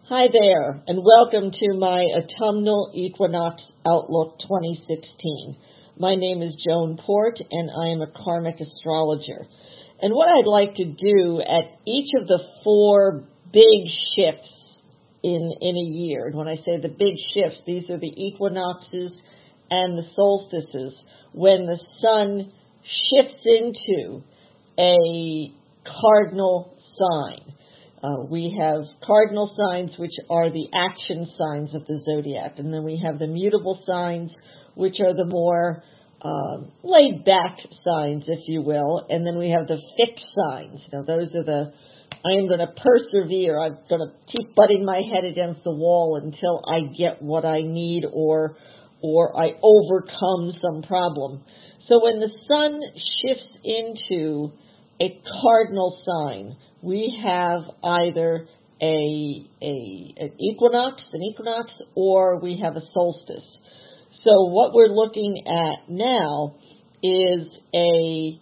Hi there, and welcome to my Autumnal Equinox Outlook 2016. My name is Joan Port, and I am a karmic astrologer. And what I'd like to do at each of the four big shifts in a year, and when I say the big shifts, these are the equinoxes and the solstices, when the sun shifts into a cardinal sign. We have cardinal signs, which are the action signs of the zodiac, and then we have the mutable signs, which are the more laid-back signs, if you will, and then we have the fixed signs. Now, those are the, I am going to persevere. I'm going to keep butting my head against the wall until I get what I need or I overcome some problem. So when the sun shifts into a cardinal sign, we have either an equinox, or we have a solstice. So what we're looking at now is a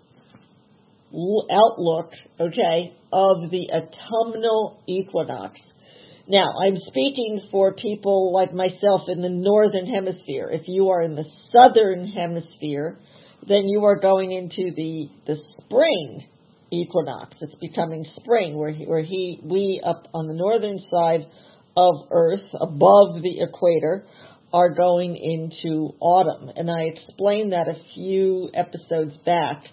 outlook, of the autumnal equinox. Now, I'm speaking for people like myself in the northern hemisphere. If you are in the southern hemisphere, then you are going into the spring equinox. It's becoming spring, where we up on the northern side of Earth, above the equator, are going into autumn. And I explained that a few episodes back.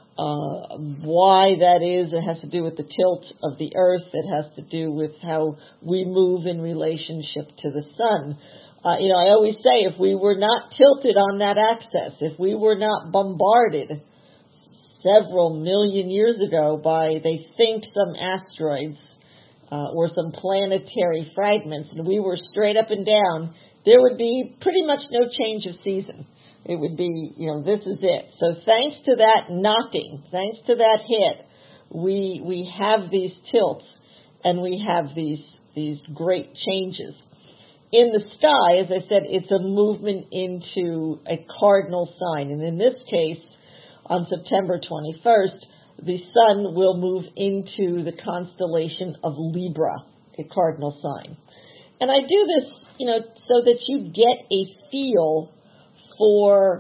Why that is, it has to do with the tilt of the Earth. It has to do with how we move in relationship to the sun. I always say, if we were not tilted on that axis, if we were not bombarded several million years ago by, they think, some asteroids or some planetary fragments, and we were straight up and down, there would be pretty much no change of season. It would be, this is it. So thanks to that knocking, thanks to that hit, we have these tilts and we have these great changes. In the sky, as I said, it's a movement into a cardinal sign. And in this case, on September 21st, the sun will move into the constellation of Libra, a cardinal sign. And I do this, so that you get a feel for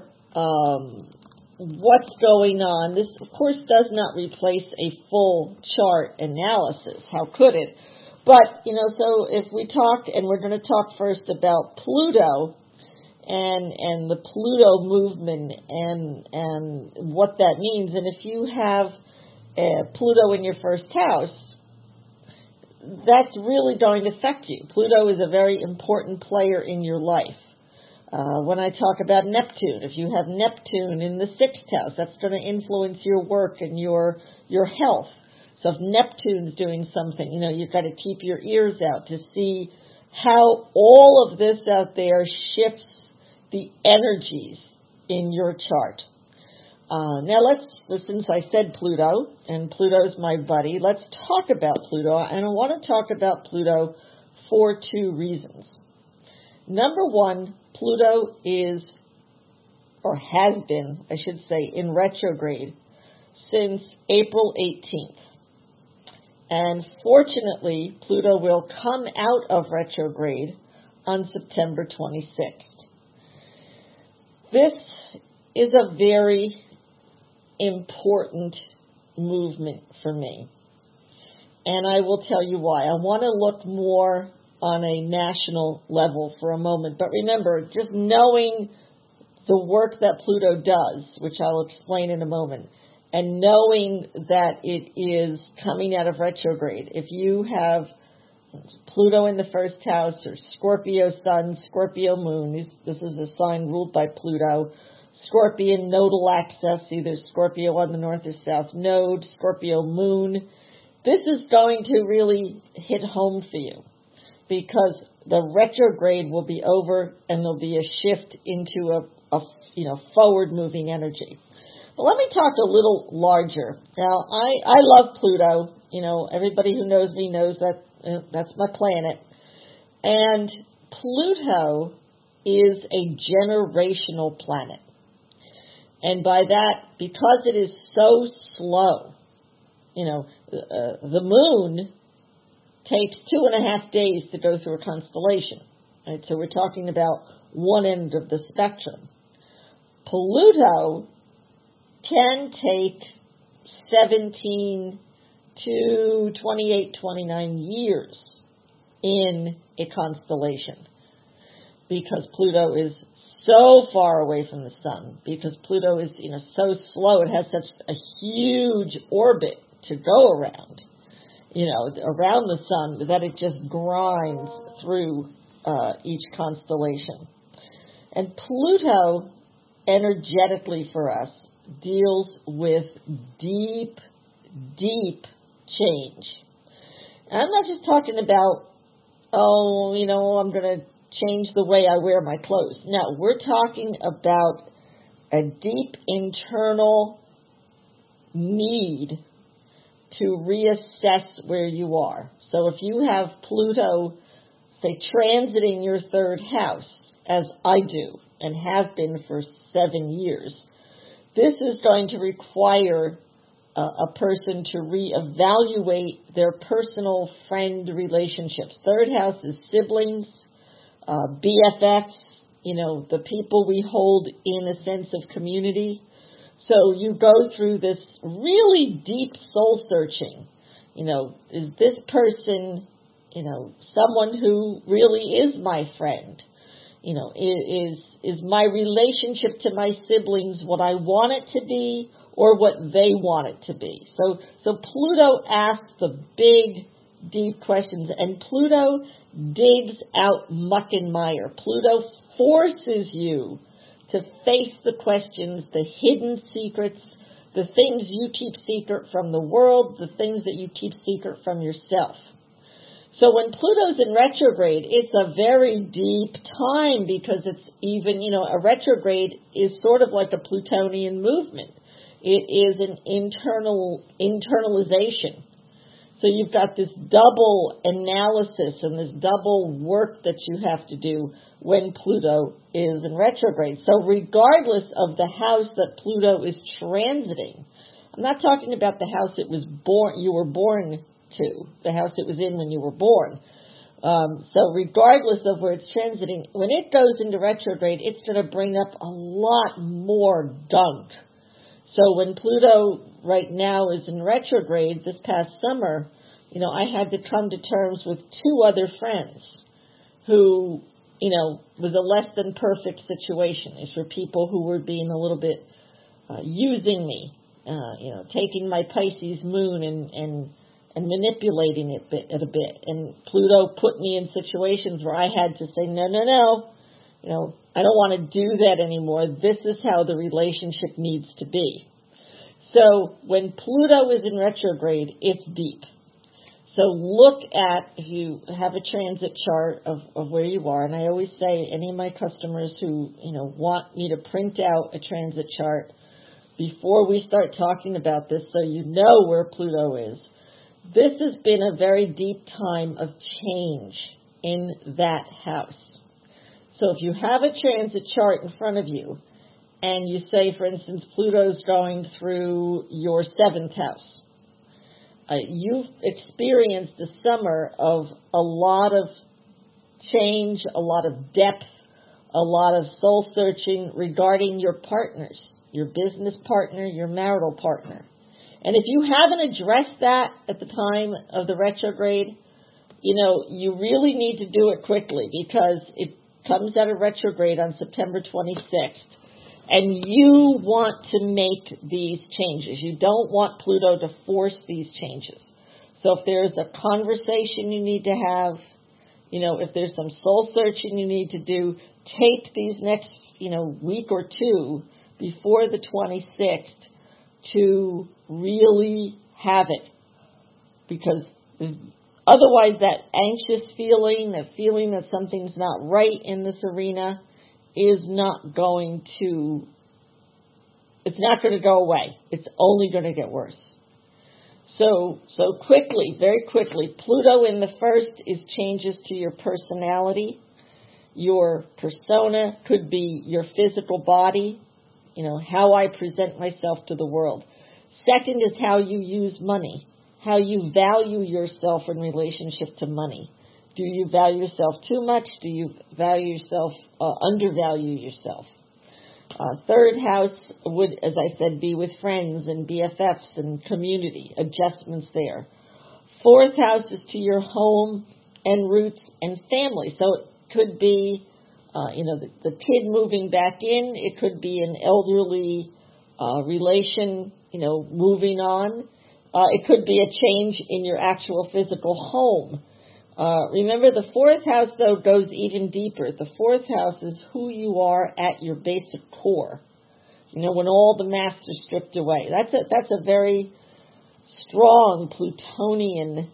what's going on. This, of course, does not replace a full chart analysis. How could it? But, so if we talk, and we're going to talk first about Pluto and the Pluto movement and what that means. And if you have Pluto in your first house, that's really going to affect you. Pluto is a very important player in your life. When I talk about Neptune, if you have Neptune in the sixth house, that's going to influence your work and your health. So if Neptune's doing something, you've got to keep your ears out to see how all of this out there shifts the energies in your chart. Now since I said Pluto, and Pluto's my buddy, let's talk about Pluto. And I want to talk about Pluto for two reasons. Number one, Pluto is, or has been, I should say, in retrograde since April 18th. And fortunately, Pluto will come out of retrograde on September 26th. This is a very important movement for me. And I will tell you why. I want to look more on a national level for a moment. But remember, just knowing the work that Pluto does, which I'll explain in a moment, and knowing that it is coming out of retrograde. If you have Pluto in the first house, or Scorpio sun, Scorpio moon, this is a sign ruled by Pluto, Scorpion nodal axis, either Scorpio on the north or south node, Scorpio moon, this is going to really hit home for you, because the retrograde will be over and there'll be a shift into a forward-moving energy. But let me talk a little larger. Now, I love Pluto. Everybody who knows me knows that that's my planet. And Pluto is a generational planet. And by that, because it is so slow, the moon takes 2.5 days to go through a constellation. Right? So we're talking about one end of the spectrum. Pluto can take 17 to 28, 29 years in a constellation because Pluto is so far away from the sun, because Pluto is, so slow. It has such a huge orbit to go around, around the sun, that it just grinds through each constellation. And Pluto, energetically for us, deals with deep, deep change. And I'm not just talking about, I'm going to change the way I wear my clothes. No, we're talking about a deep internal need to reassess where you are. So if you have Pluto, say, transiting your third house, as I do and have been for 7 years, this is going to require a person to reevaluate their personal friend relationships. Third house is siblings, BFFs, the people we hold in a sense of community. So you go through this really deep soul searching. Is this person, someone who really is my friend? Is my relationship to my siblings what I want it to be or what they want it to be? So Pluto asks the big, deep questions, and Pluto digs out muck and mire. Pluto forces you to face the questions, the hidden secrets, the things you keep secret from the world, the things that you keep secret from yourself. So when Pluto's in retrograde, it's a very deep time because it's even, a retrograde is sort of like a Plutonian movement. It is an internalization. So you've got this double analysis and this double work that you have to do when Pluto is in retrograde. So regardless of the house that Pluto is transiting, I'm not talking about the house you were born to, the house it was in when you were born. So regardless of where it's transiting, when it goes into retrograde, it's going to bring up a lot more gunk. So when Pluto right now is in retrograde this past summer, I had to come to terms with 2 other friends who, was a less than perfect situation. These were people who were being a little bit using me, taking my Pisces moon and manipulating it a bit. And Pluto put me in situations where I had to say, no, I don't want to do that anymore. This is how the relationship needs to be. So when Pluto is in retrograde, it's deep. So look at, if you have a transit chart of where you are, and I always say any of my customers who, want me to print out a transit chart before we start talking about this so you know where Pluto is. This has been a very deep time of change in that house. So if you have a transit chart in front of you, and you say, for instance, Pluto's going through your 7th house, you've experienced a summer of a lot of change, a lot of depth, a lot of soul searching regarding your partners, your business partner, your marital partner. And if you haven't addressed that at the time of the retrograde, you really need to do it quickly because it comes out of retrograde on September 26th. And you want to make these changes. You don't want Pluto to force these changes. So if there's a conversation you need to have, if there's some soul searching you need to do, take these next, week or 2 before the 26th to really have it. Because otherwise that anxious feeling, that feeling that something's not right in this arena, is not going to go away. It's only going to get worse. So quickly, very quickly, Pluto in the 1st is changes to your personality. Your persona could be your physical body, how I present myself to the world. 2nd is how you use money, how you value yourself in relationship to money. Do you value yourself too much? Do you value yourself, undervalue yourself? Third house would, as I said, be with friends and BFFs and community, adjustments there. Fourth house is to your home and roots and family. So it could be, the kid moving back in. It could be an elderly relation, moving on. It could be a change in your actual physical home. Remember, the fourth house, though, goes even deeper. The fourth house is who you are at your basic core. When all the masks are stripped away. That's a very strong Plutonian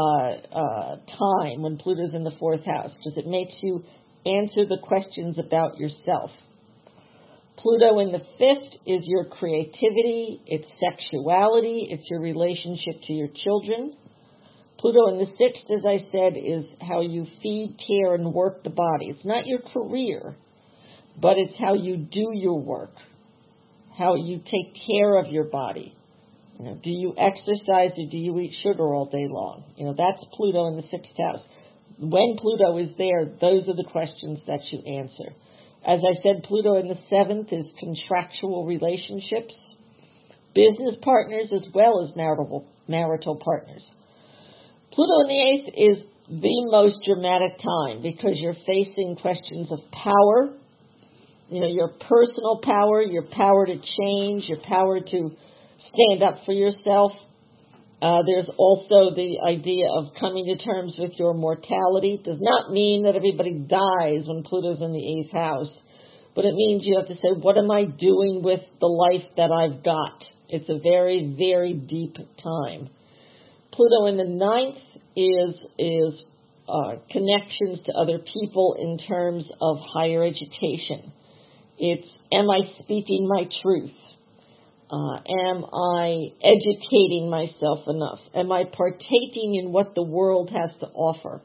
time when Pluto's in the fourth house, because it makes you answer the questions about yourself. Pluto in the fifth is your creativity, it's sexuality, it's your relationship to your children. Pluto in the sixth, as I said, is how you feed, care, and work the body. It's not your career, but it's how you do your work, how you take care of your body. Do you exercise or do you eat sugar all day long? That's Pluto in the sixth house. When Pluto is there, those are the questions that you answer. As I said, Pluto in the seventh is contractual relationships, business partners, as well as marital partners. Pluto in the eighth is the most dramatic time because you're facing questions of power, your personal power, your power to change, your power to stand up for yourself. There's also the idea of coming to terms with your mortality. It does not mean that everybody dies when Pluto's in the eighth house, but it means you have to say, what am I doing with the life that I've got? It's a very, very deep time. Pluto in the ninth is connections to other people in terms of higher education. It's, am I speaking my truth? Am I educating myself enough? Am I partaking in what the world has to offer?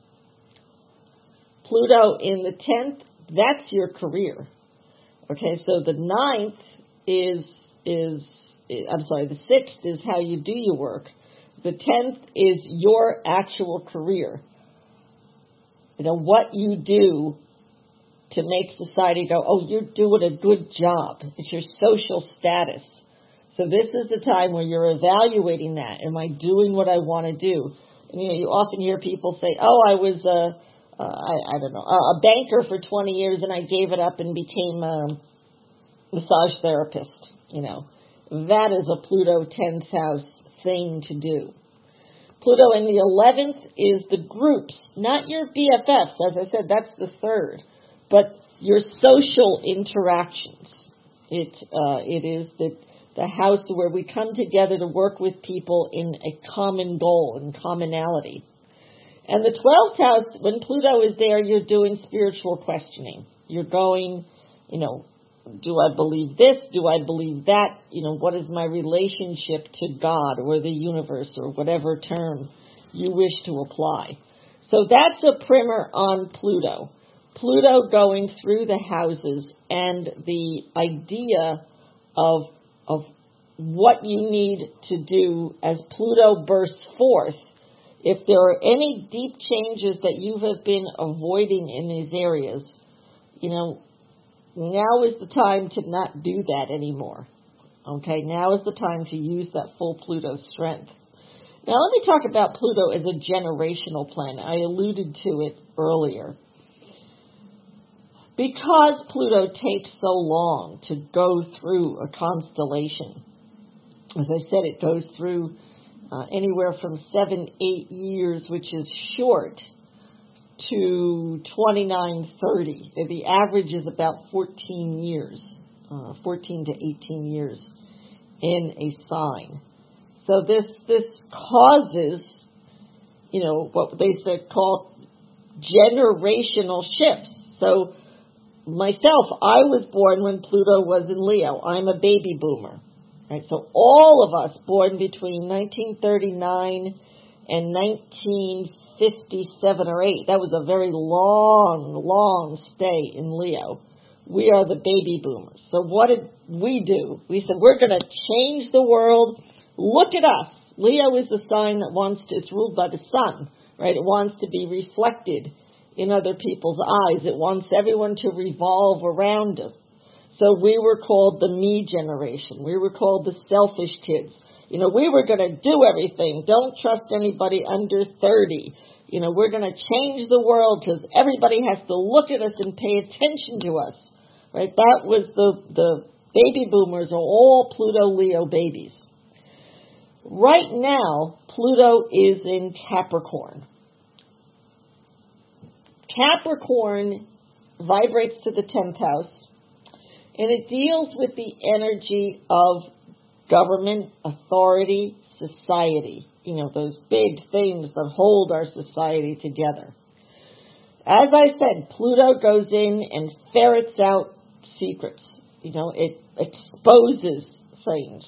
Pluto in the 10th, that's your career. Okay, so the 9th the 6th is how you do your work. The 10th is your actual career. What you do to make society go, oh, you're doing a good job. It's your social status. So this is the time where you're evaluating that. Am I doing what I want to do? And, you often hear people say, oh, I was a banker for 20 years and I gave it up and became a massage therapist. That is a Pluto 10th house thing to do. Pluto in the 11th is the groups, not your BFFs. As I said, that's the third. But your social interactions. It is the house where we come together to work with people in a common goal and commonality. And the 12th house, when Pluto is there, you're doing spiritual questioning. You're going, do I believe this? Do I believe that? What is my relationship to God or the universe or whatever term you wish to apply? So that's a primer on Pluto. Pluto going through the houses and the idea of what you need to do as Pluto bursts forth. If there are any deep changes that you have been avoiding in these areas, now is the time to not do that anymore. Okay, now is the time to use that full Pluto strength. Now let me talk about Pluto as a generational planet. I alluded to it earlier. Because Pluto takes so long to go through a constellation, as I said, it goes through anywhere from 7-8 years, which is short, to 29-30. The average is about 14 years, 14 to 18 years in a sign. So this causes, what they call generational shifts. So myself, I was born when Pluto was in Leo. I'm a baby boomer. Right? So all of us born between 1939 and 1957 or 8, that was a very long stay in Leo. We are the baby boomers. So what did we do? We said, we're going to change the world. Look at us. Leo is the sign that it's ruled by the sun, right? It wants to be reflected in other people's eyes. It wants everyone to revolve around it. So we were called the me generation. We were called the selfish kids. We were going to do everything. Don't trust anybody under 30. We're going to change the world because everybody has to look at us and pay attention to us. Right? That was the baby boomers are all Pluto Leo babies. Right now, Pluto is in Capricorn. Capricorn vibrates to the 10th house, and it deals with the energy of government, authority, society. Those big things that hold our society together. As I said, Pluto goes in and ferrets out secrets. It exposes things.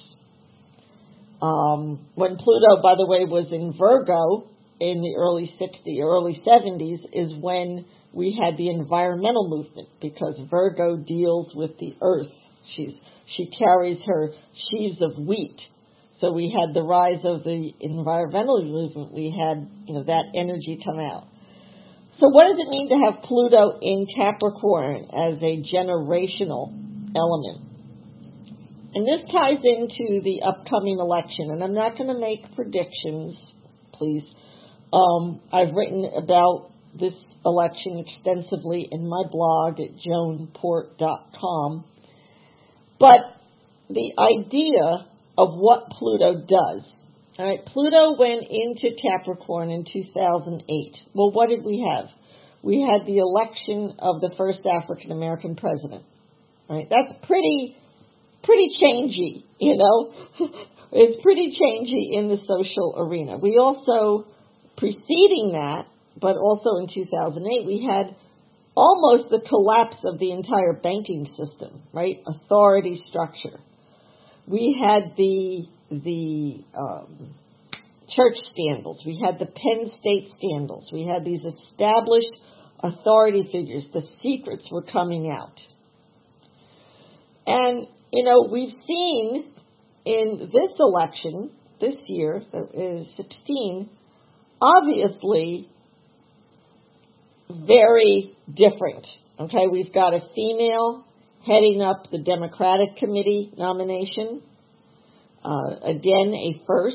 When Pluto, by the way, was in Virgo in the early 70s is when we had the environmental movement, because Virgo deals with the earth. She carries her sheaves of wheat. So we had the rise of the environmental movement. We had, that energy come out. So what does it mean to have Pluto in Capricorn as a generational element? And this ties into the upcoming election. And I'm not going to make predictions, please. I've written about this election extensively in my blog at joanport.com. But the idea of what Pluto does. All right, Pluto went into Capricorn in 2008. Well, what did we have? We had the election of the first African American president. All right, that's pretty changey, It's pretty changey in the social arena. We also, preceding that, but also in 2008, we had almost the collapse of the entire banking system, right? Authority structure. We had the church scandals. We had the Penn State scandals. We had these established authority figures. The secrets were coming out. And, we've seen in this election, this year, 16, obviously very different. Okay, we've got a female heading up the Democratic Committee nomination. Again, a first.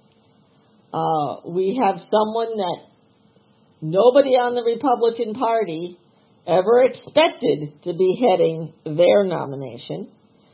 We have someone that nobody on the Republican Party ever expected to be heading their nomination.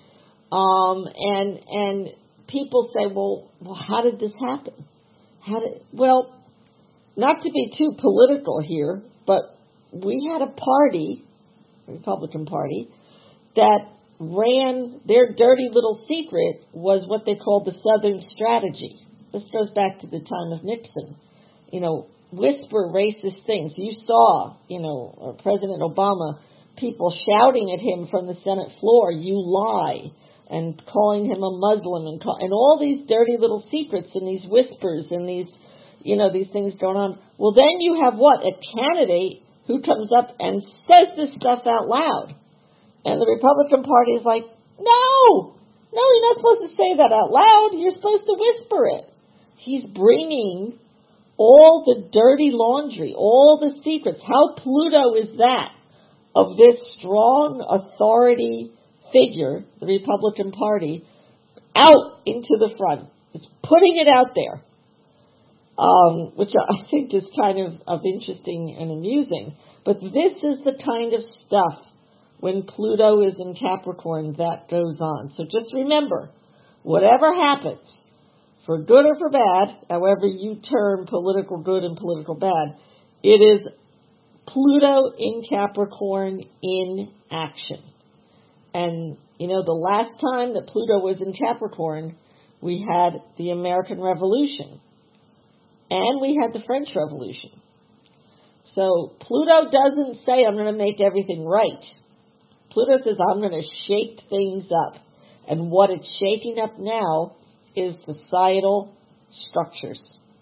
And people say, well, how did this happen? Well, not to be too political here, but we had a party, Republican Party, that ran their dirty little secret was what they called the Southern Strategy. This goes back to the time of Nixon. Whisper racist things. You saw, President Obama, people shouting at him from the Senate floor, "You lie," and calling him a Muslim, and all these dirty little secrets and these whispers and these things going on. Well, then you have what? A candidate who comes up and says this stuff out loud. And the Republican Party is like, no, you're not supposed to say that out loud. You're supposed to whisper it. He's bringing all the dirty laundry, all the secrets. How Pluto is that of this strong authority figure, the Republican Party, out into the front. It's putting it out there, which I think is kind of interesting and amusing. But this is the kind of stuff when Pluto is in Capricorn that goes on. So just remember, whatever happens, for good or for bad, however you term political good and political bad, it is Pluto in Capricorn in action. And, the last time that Pluto was in Capricorn, we had the American Revolution. And we had the French Revolution. So Pluto doesn't say, I'm going to make everything right. Pluto says, I'm going to shake things up. And what it's shaking up now is societal structures.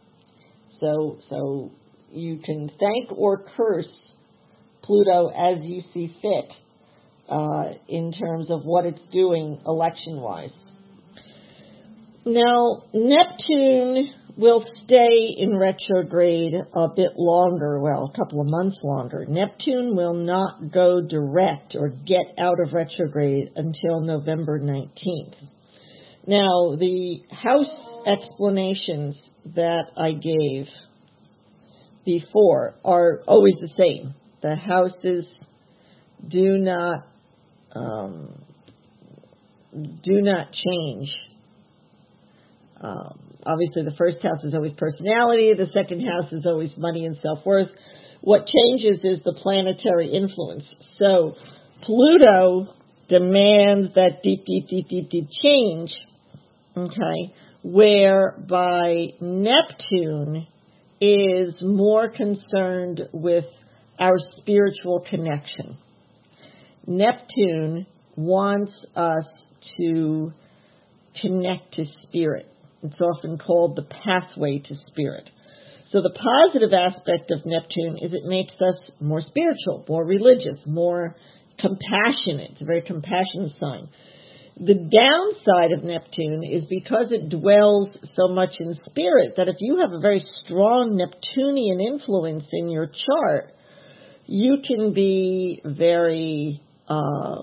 So you can thank or curse Pluto as you see fit in terms of what it's doing election-wise. Now, Neptune will stay in retrograde a bit longer, well, a couple of months longer. Neptune will not go direct or get out of retrograde until November 19th. Now, the house explanations that I gave before are always the same. The houses do not change. Obviously, the first house is always personality. The second house is always money and self-worth. What changes is the planetary influence. So Pluto demands that deep change, okay, whereby Neptune is more concerned with our spiritual connection. Neptune wants us to connect to spirit. It's often called the pathway to spirit. So the positive aspect of Neptune is it makes us more spiritual, more religious, more compassionate. It's a very compassionate sign. The downside of Neptune is because it dwells so much in spirit that if you have a very strong Neptunian influence in your chart, you can be very, how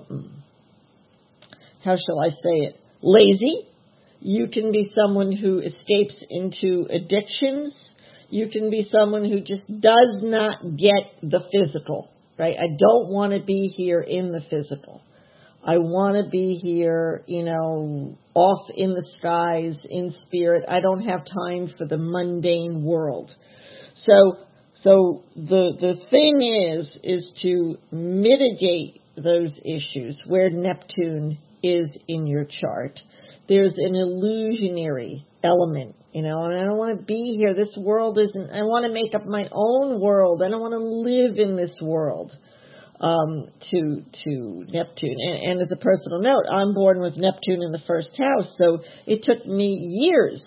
shall I say it, lazy. You can be someone who escapes into addictions. You can be someone who just does not get the physical, right? I don't want to be here in the physical. I want to be here, off in the skies, in spirit. I don't have time for the mundane world. So the thing is to mitigate those issues where Neptune is in your chart. There's an illusionary element, and I don't want to be here. This world isn't, I want to make up my own world. I don't want to live in this world. To Neptune. And as a personal note, I'm born with Neptune in the first house, so it took me years,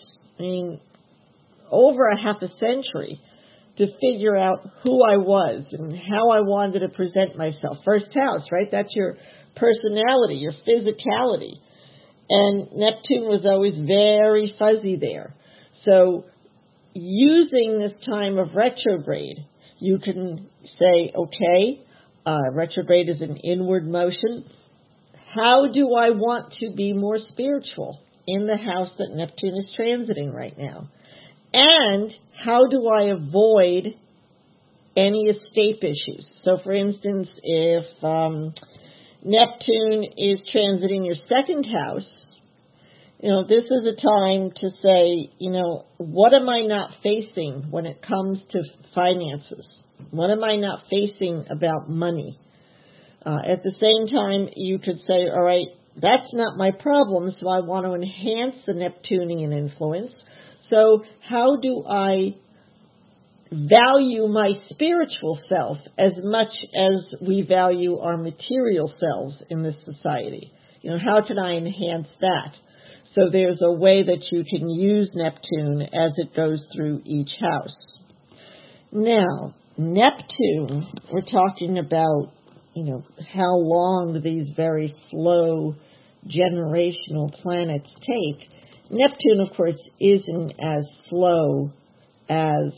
over a half a century, to figure out who I was and how I wanted to present myself. First house, right? That's your personality, your physicality. And Neptune was always very fuzzy there. So using this time of retrograde, you can say, okay, retrograde is an inward motion. How do I want to be more spiritual in the house that Neptune is transiting right now? And how do I avoid any escape issues? So, for instance, if Neptune is transiting your second house, this is a time to say, what am I not facing when it comes to finances? What am I not facing about money? At the same time, you could say, all right, that's not my problem, so I want to enhance the Neptunian influence. So how do I value my spiritual self as much as we value our material selves in this society? How can I enhance that? So there's a way that you can use Neptune as it goes through each house. Now, Neptune, we're talking about, how long these very slow generational planets take. Neptune, of course, isn't as slow as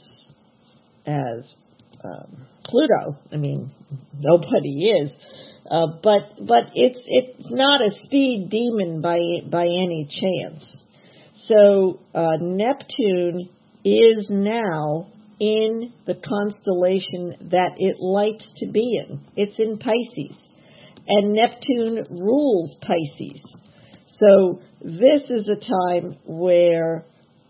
Pluto. Nobody is. But it's not a speed demon by any chance. So Neptune is now in the constellation that it likes to be in. It's in Pisces. And Neptune rules Pisces. So this is a time where,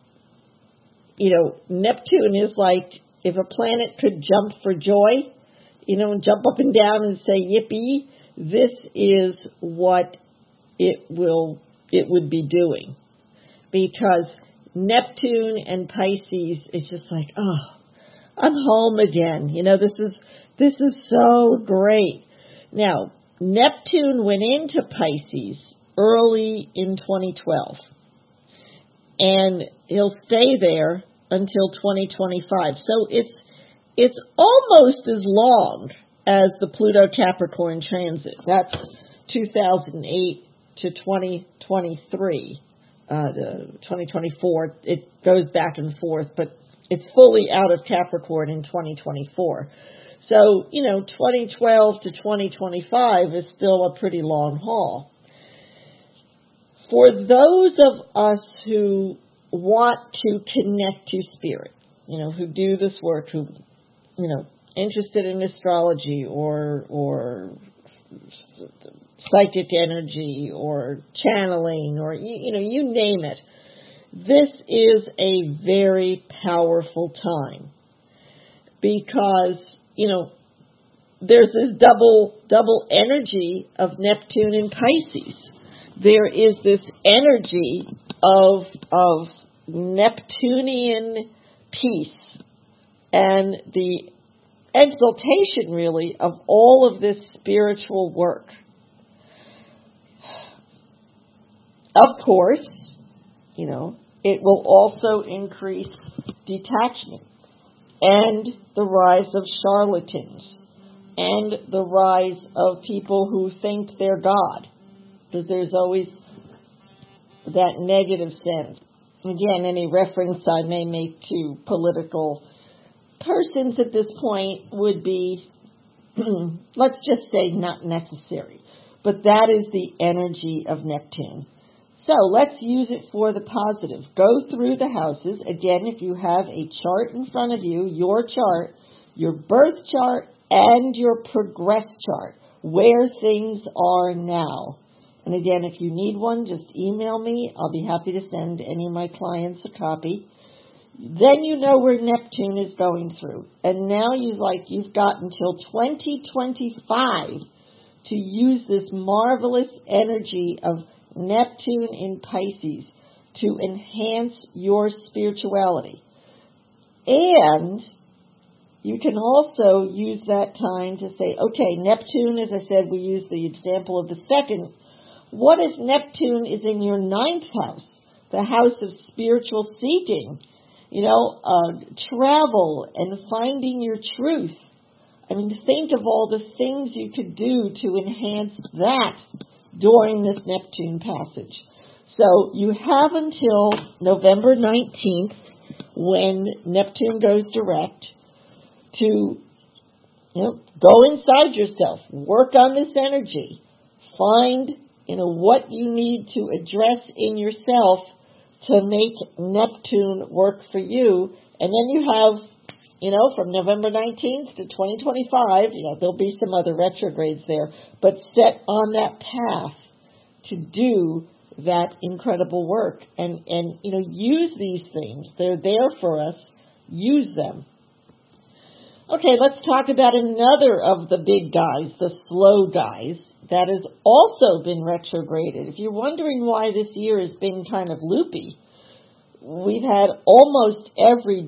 Neptune is like if a planet could jump for joy, and jump up and down and say yippee, this is what it would be doing. Because Neptune and Pisces is just like, oh, I'm home again. This is so great. Now, Neptune went into Pisces early in 2012. And he'll stay there until 2025. So it's almost as long as the Pluto-Capricorn transit. That's 2008 to 2023. 2024. It goes back and forth, but it's fully out of Capricorn in 2024. So, 2012 to 2025 is still a pretty long haul. For those of us who want to connect to spirit, who do this work, who, interested in astrology or psychic energy or channeling or, you name it, this is a very powerful time because, there's this double energy of Neptune and Pisces. There is this energy of Neptunian peace and the exaltation, really, of all of this spiritual work. Of course, it will also increase detachment and the rise of charlatans and the rise of people who think they're God, because there's always that negative sense. Again, any reference I may make to political persons at this point would be, let's just say, not necessary. But that is the energy of Neptune. So let's use it for the positive. Go through the houses. Again, if you have a chart in front of you, your chart, your birth chart, and your progress chart, where things are now. And again, if you need one, just email me. I'll be happy to send any of my clients a copy. Then you know where Neptune is going through. And now you've got until 2025 to use this marvelous energy of Neptune in Pisces to enhance your spirituality. And you can also use that time to say, okay, Neptune, as I said, we use the example of the second. What if Neptune is in your 9th house, the house of spiritual seeking, travel and finding your truth? I mean, think of all the things you could do to enhance that during this Neptune passage. So you have until November 19th, when Neptune goes direct, to go inside yourself, work on this energy, find what you need to address in yourself to make Neptune work for you. And then you have, from November 19th to 2025, there'll be some other retrogrades there, but set on that path to do that incredible work. And use these things. They're there for us. Use them. Okay, let's talk about another of the big guys, the slow guys, that has also been retrograded. If you're wondering why this year has been kind of loopy, we've had every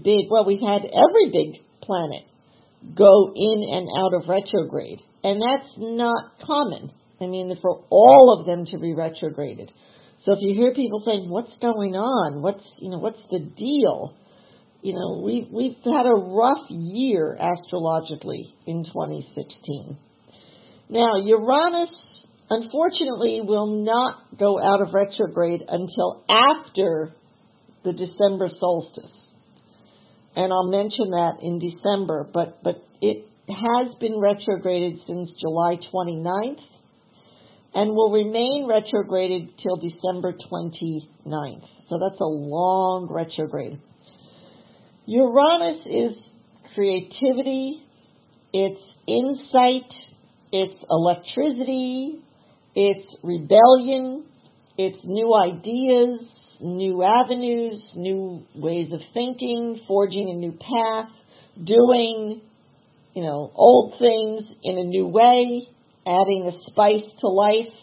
big planet go in and out of retrograde. And that's not common. I mean, for all of them to be retrograded. So if you hear people saying, what's going on? What's the deal? We've had a rough year astrologically in 2016. Now, Uranus, unfortunately, will not go out of retrograde until after the December solstice. And I'll mention that in December, but it has been retrograded since July 29th and will remain retrograded till December 29th. So that's a long retrograde. Uranus is creativity, it's insight, it's electricity, it's rebellion, it's new ideas, new avenues, new ways of thinking, forging a new path, doing, old things in a new way, adding a spice to life.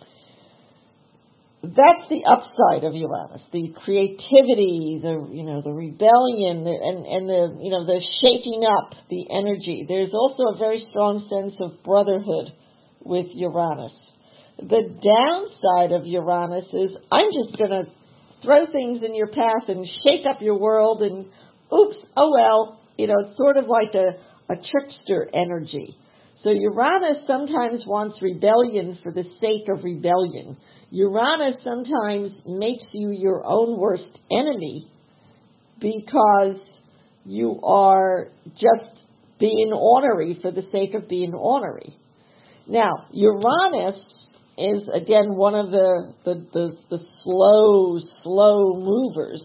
That's the upside of Uranus, the creativity, the rebellion, and the shaking up, the energy. There's also a very strong sense of brotherhood with Uranus. The downside of Uranus is, I'm just going to throw things in your path and shake up your world and, oops, oh well. It's sort of like a trickster energy. So Uranus sometimes wants rebellion for the sake of rebellion. Uranus sometimes makes you your own worst enemy because you are just being ornery for the sake of being ornery. Now, Uranus is, again, one of the slow movers.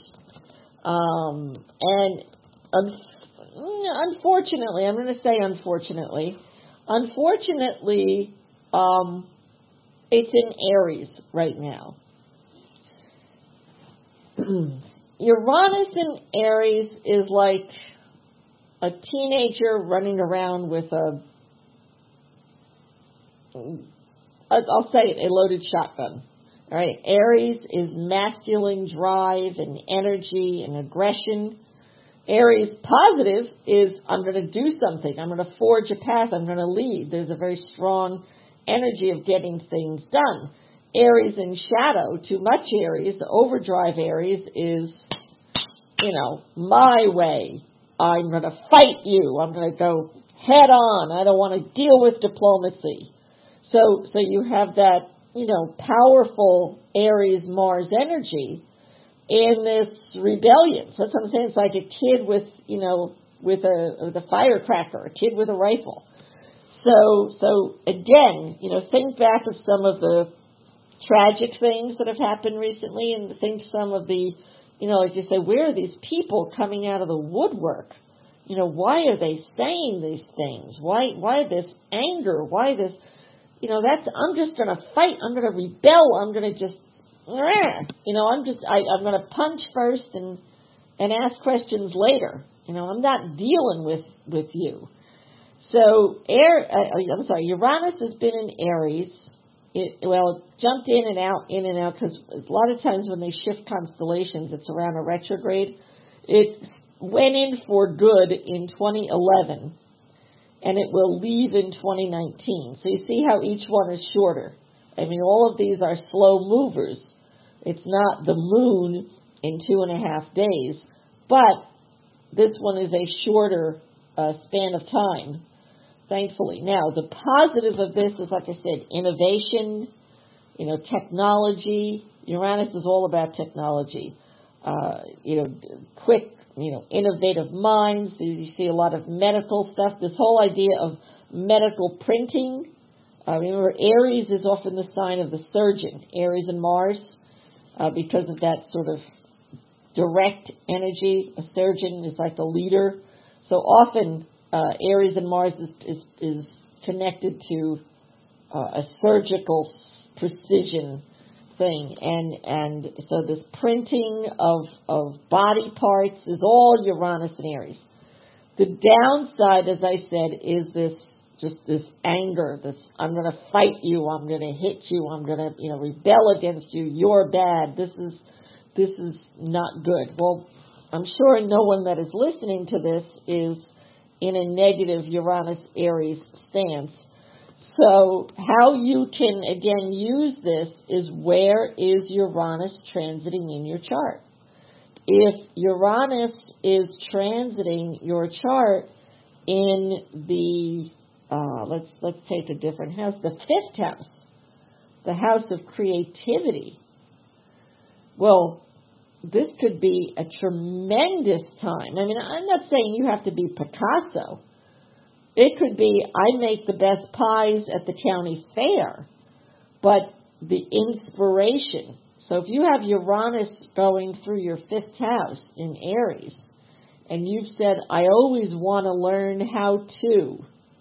And unfortunately, I'm going to say unfortunately, it's in Aries right now. Uranus in Aries is like a teenager running around with I'll say it, a loaded shotgun. All right, Aries is masculine drive and energy and aggression. Aries positive is I'm going to do something. I'm going to forge a path. I'm going to lead. There's a very strong energy of getting things done. Aries in shadow, too much Aries, the overdrive Aries is, my way. I'm going to fight you. I'm going to go head on. I don't want to deal with diplomacy. So you have that, powerful Aries Mars energy in this rebellion. So that's what I'm saying. It's like a kid with a firecracker, a kid with a rifle. So again, think back of some of the tragic things that have happened recently, and think some of the, like you say, where are these people coming out of the woodwork? Why are they saying these things? Why this anger? Why this? I'm just going to fight. I'm going to rebel. I'm going to just, I'm going to punch first and ask questions later. I'm not dealing with you. So, Uranus has been in Aries. It jumped in and out, because a lot of times when they shift constellations, it's around a retrograde. It went in for good in 2011, and it will leave in 2019. So you see how each one is shorter. I mean, all of these are slow movers. It's not the moon in 2.5 days, but this one is a shorter span of time, thankfully. Now, the positive of this is, like I said, innovation, technology. Uranus is all about technology. Quick, innovative minds. You see a lot of medical stuff. This whole idea of medical printing. Remember, Aries is often the sign of the surgeon, Aries and Mars, because of that sort of direct energy. A surgeon is like a leader. So often, Aries and Mars is connected to a surgical precision thing, and so this printing of body parts is all Uranus and Aries. The downside, as I said, is this anger. This I'm going to fight you. I'm going to hit you. I'm going to rebel against you. You're bad. This is not good. Well, I'm sure no one that is listening to this is in a negative Uranus-Aries stance. So how you can, again, use this is where is Uranus transiting in your chart. If Uranus is transiting your chart in the, let's take a different house, the 5th house, the house of creativity. Well, this could be a tremendous time. I mean, I'm not saying you have to be Picasso. It could be, I make the best pies at the county fair, but the inspiration. So if you have Uranus going through your 5th house in Aries, and you've said, I always want to learn how to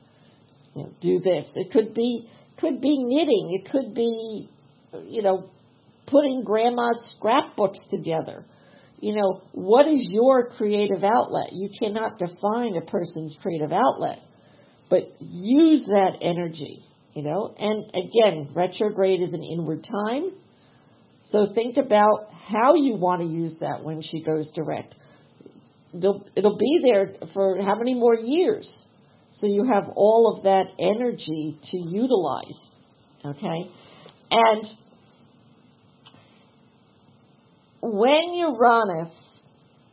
do this. It could be knitting. It could be, putting grandma's scrapbooks together. What is your creative outlet? You cannot define a person's creative outlet, but use that energy, And again, retrograde is an inward time. So think about how you want to use that when she goes direct. It'll be there for how many more years? So you have all of that energy to utilize, okay? And when Uranus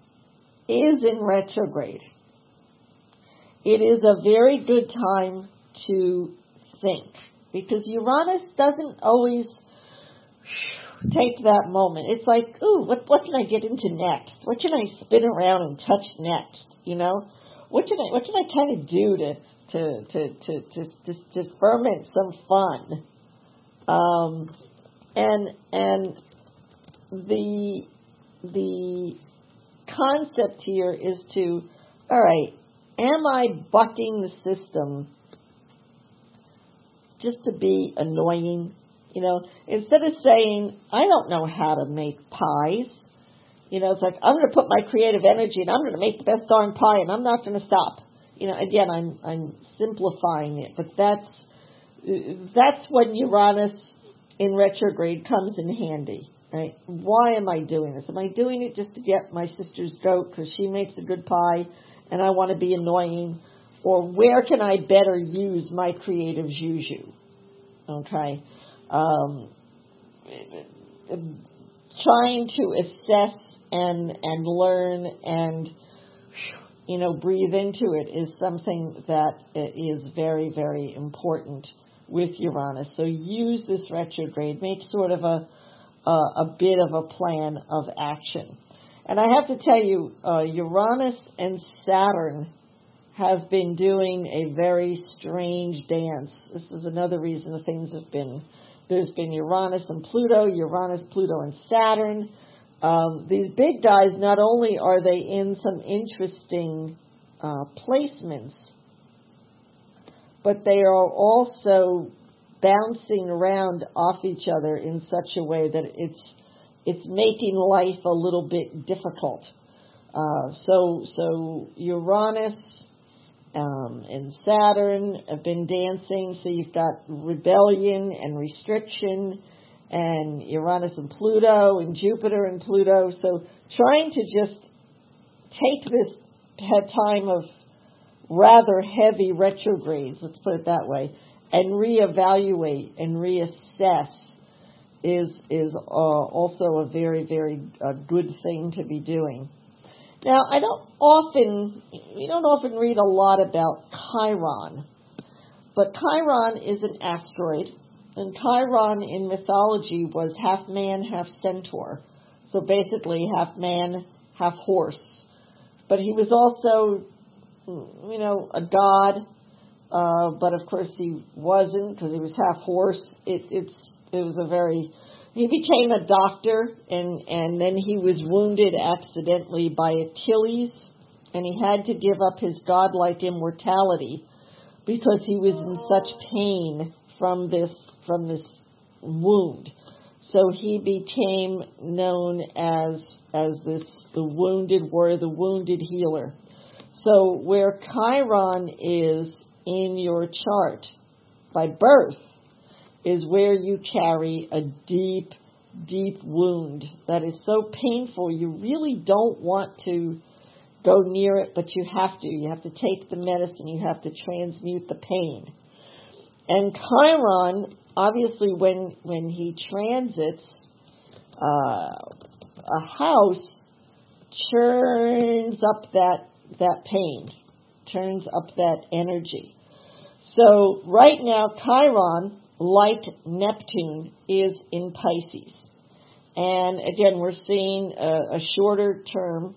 is in retrograde, it is a very good time to think, because Uranus doesn't always take that moment. It's like, ooh, what can I get into next? What can I spin around and touch next? You know, what can I kind of do to ferment some fun? And the concept here is to, all right, am I bucking the system just to be annoying? You know, instead of saying, I don't know how to make pies, you know, it's like, I'm going to put my creative energy and I'm going to make the best darn pie and I'm not going to stop. You know, again, I'm simplifying it, but that's when Uranus in retrograde comes in handy, right? Why am I doing this? Am I doing it just to get my sister's goat because she makes a good pie and I want to be annoying? Or where can I better use my creative juju? Okay. Trying to assess and learn and, you know, breathe into it is something that is very, very important with Uranus. So use this retrograde, make sort of a bit of a plan of action. And I have to tell you, Uranus and Saturn have been doing a very strange dance. This is another reason the things have been. There's been Uranus and Pluto, and Saturn. These big guys, not only are they in some interesting placements, but they are also bouncing around off each other in such a way that it's making life a little bit difficult. So Uranus and Saturn have been dancing, so you've got rebellion and restriction, and Uranus and Pluto, and Jupiter and Pluto. So trying to just take this time of rather heavy retrogrades, let's put it that way, and reevaluate and reassess is also a very, very good thing to be doing. Now, we don't often read a lot about Chiron, but Chiron is an asteroid, and Chiron in mythology was half man, half centaur, so basically half man, half horse. But he was also, you know, a god, but of course he wasn't because he was half horse. He became a doctor, and then he was wounded accidentally by Achilles, and he had to give up his godlike immortality because he was in such pain from this wound. So he became known as the wounded warrior, the wounded healer. So where Chiron is in your chart by birth is where you carry a deep, deep wound that is so painful you really don't want to go near it, but you have to. You have to take the medicine. You have to transmute the pain. And Chiron, obviously, when he transits a house, churns up that pain, turns up that energy. So right now, Chiron, like Neptune, is in Pisces. And again, we're seeing a shorter term,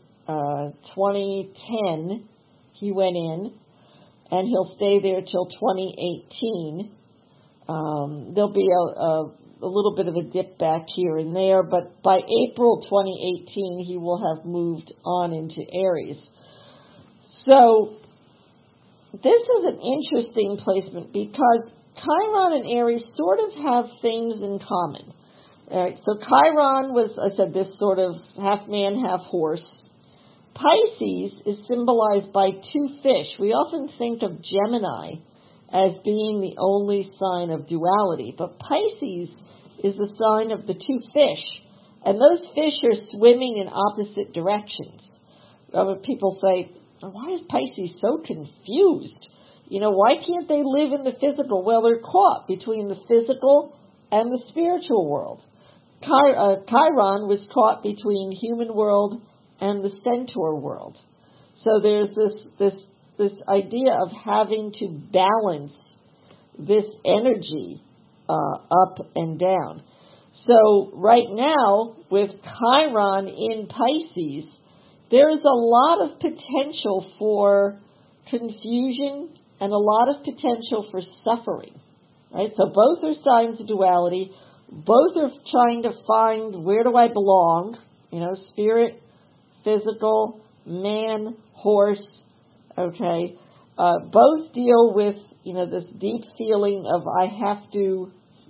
2010, he went in, and he'll stay there till 2018. There'll be a little bit of a dip back here and there, but by April 2018, he will have moved on into Aries. So this is an interesting placement because Chiron and Aries sort of have things in common. All right, so Chiron was, I said, this sort of half man, half horse. Pisces is symbolized by two fish. We often think of Gemini as being the only sign of duality, but Pisces is the sign of the two fish, and those fish are swimming in opposite directions. People say, why is Pisces so confused? You know, why can't they live in the physical? Well, they're caught between the physical and the spiritual world. Chiron was caught between human world and the centaur world. So there's this idea of having to balance this energy up and down. So right now, with Chiron in Pisces, there's a lot of potential for confusion and a lot of potential for suffering. Right? So both are signs of duality. Both are trying to find, where do I belong? Spirit, physical, man, horse. Okay. Both deal with, this deep feeling of I have to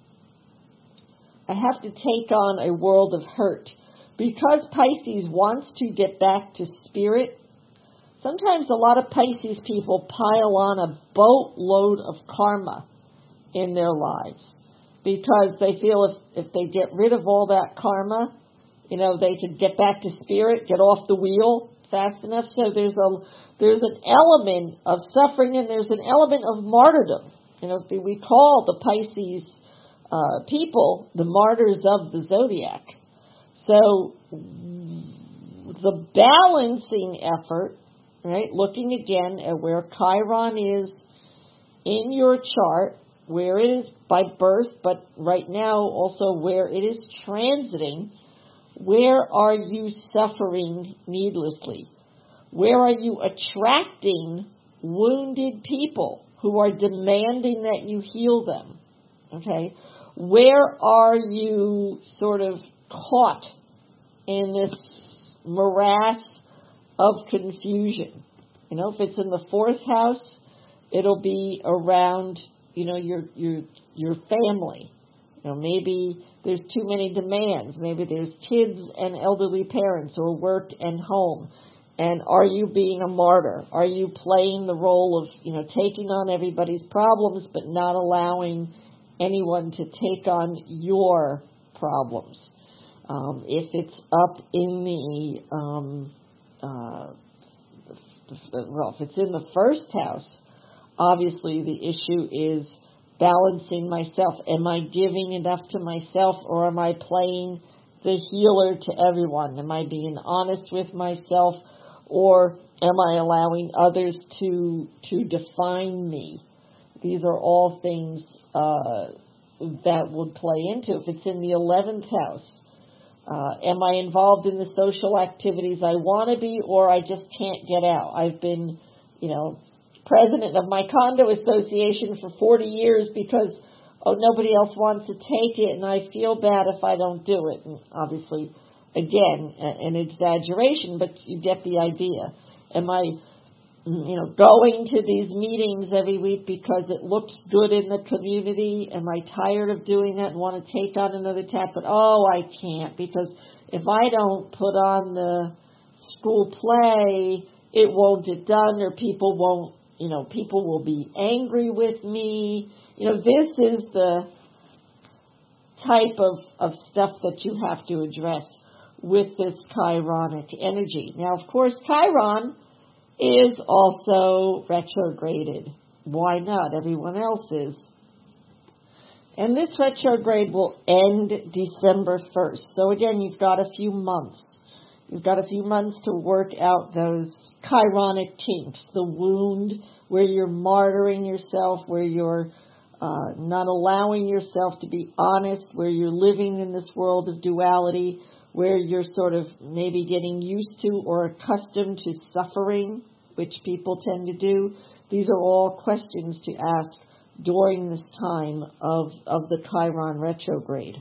take on a world of hurt. Because Pisces wants to get back to spirit, sometimes a lot of Pisces people pile on a boatload of karma in their lives because they feel if they get rid of all that karma, they could get back to spirit, get off the wheel fast enough. So there's an element of suffering and there's an element of martyrdom. We call the Pisces people the martyrs of the zodiac. So the balancing effort, right, looking again at where Chiron is in your chart, where it is by birth, but right now also where it is transiting, where are you suffering needlessly? Where are you attracting wounded people who are demanding that you heal them? Okay? Where are you sort of caught in this morass of confusion? If it's in the fourth house, it'll be around, your family. Maybe there's too many demands. Maybe there's kids and elderly parents or work and home. And are you being a martyr? Are you playing the role of, taking on everybody's problems but not allowing anyone to take on your problems? If it's up in if it's in the first house, obviously the issue is balancing myself. Am I giving enough to myself, or am I playing the healer to everyone? Am I being honest with myself, or am I allowing others to define me? These are all things that would play into. If it's in the 11th house, am I involved in the social activities I want to be, or I just can't get out? I've been, president of my condo association for 40 years because, nobody else wants to take it, and I feel bad if I don't do it. And obviously, again, an exaggeration, but you get the idea. Am I, going to these meetings every week because it looks good in the community? Am I tired of doing that and want to take on another task? But, I can't, because if I don't put on the school play, it won't get done, or people won't, people will be angry with me. This is the type of stuff that you have to address with this Chironic energy. Now, of course, Chiron is also retrograded. Why not? Everyone else is. And this retrograde will end December 1st. So again, you've got a few months. You've got a few months to work out those Chironic kinks, the wound where you're martyring yourself, where you're not allowing yourself to be honest, where you're living in this world of duality, where you're sort of maybe getting used to or accustomed to suffering, which people tend to do. These are all questions to ask during this time of the Chiron retrograde.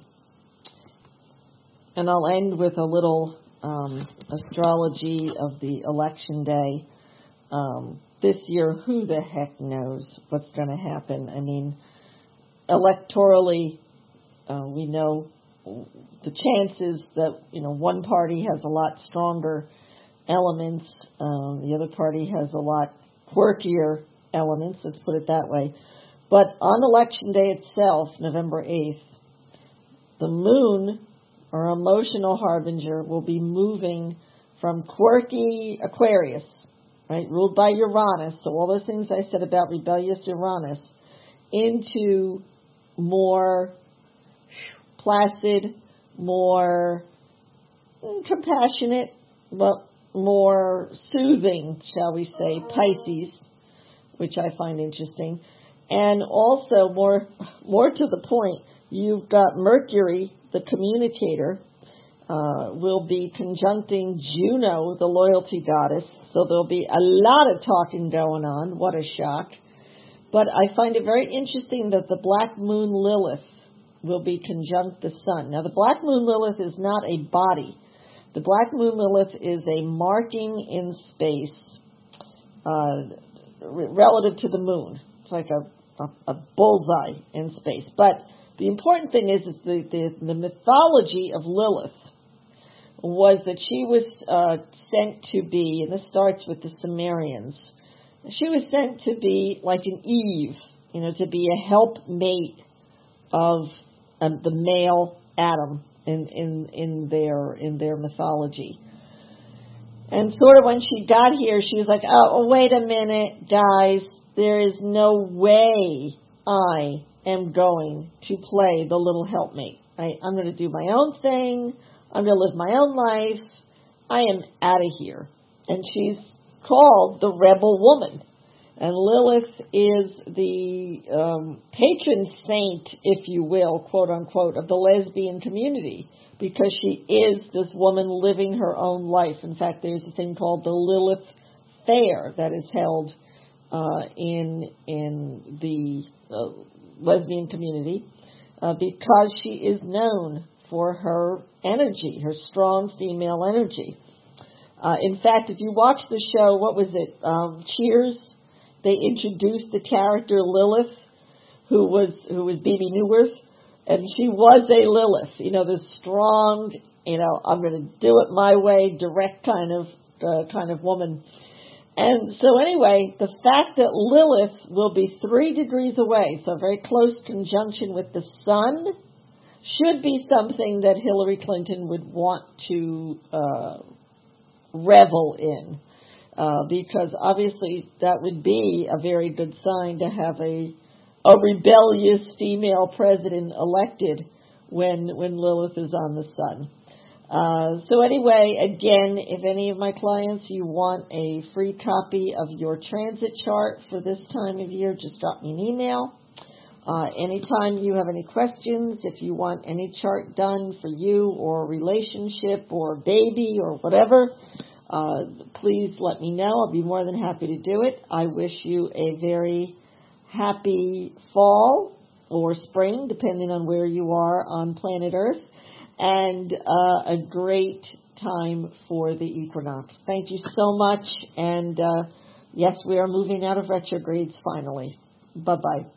And I'll end with a little astrology of the election day. This year, who the heck knows what's going to happen? I mean, electorally, we know the chances that, one party has a lot stronger elements, the other party has a lot quirkier elements, let's put it that way. But on election day itself, November 8th, the moon, our emotional harbinger, will be moving from quirky Aquarius, right, ruled by Uranus, so all those things I said about rebellious Uranus, into more placid, more compassionate, but more soothing, shall we say, Pisces, which I find interesting. And also, more to the point, you've got Mercury, the communicator, will be conjuncting Juno, the loyalty goddess. So there'll be a lot of talking going on. What a shock. But I find it very interesting that the Black Moon Lilith will be conjunct the Sun. Now, the Black Moon Lilith is not a body. The Black Moon Lilith is a marking in space relative to the moon. It's like a bullseye in space. But the important thing is the mythology of Lilith was that she was sent to be, and this starts with the Sumerians, she was sent to be like an Eve, to be a helpmate of the male Adam in their mythology. And sort of when she got here, she was like, oh, wait a minute, guys, there is no way I am going to play the little helpmate. I'm going to do my own thing. I'm going to live my own life. I am out of here. And she's called the rebel woman. And Lilith is the patron saint, if you will, quote unquote, of the lesbian community, because she is this woman living her own life. In fact, there's a thing called the Lilith Fair that is held in the lesbian community because she is known for her energy, her strong female energy. In fact, if you watch the show, what was it, Cheers? They introduced the character Lilith, who was Bebe Neuwirth, and she was a Lilith. The strong, I'm going to do it my way, direct kind of woman. And so anyway, the fact that Lilith will be 3 degrees away, so very close conjunction with the sun, should be something that Hillary Clinton would want to revel in. Because obviously that would be a very good sign to have a rebellious female president elected when Lilith is on the sun. So anyway, again, if any of my clients, you want a free copy of your transit chart for this time of year, just drop me an email. Anytime you have any questions, if you want any chart done for you or relationship or baby or whatever, please let me know. I'll be more than happy to do it. I wish you a very happy fall or spring, depending on where you are on planet Earth, and a great time for the equinox. Thank you so much, and yes, we are moving out of retrogrades finally. Bye-bye.